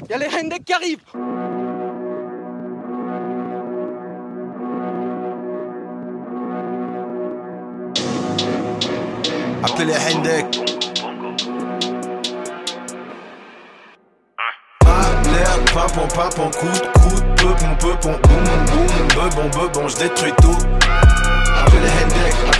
Y'a les Hendek qui arrivent. Appelez les Hendek. Alerte, papon, coup de peupon, boum, boum, bebon, je détruis tout. Appelez les Hendek,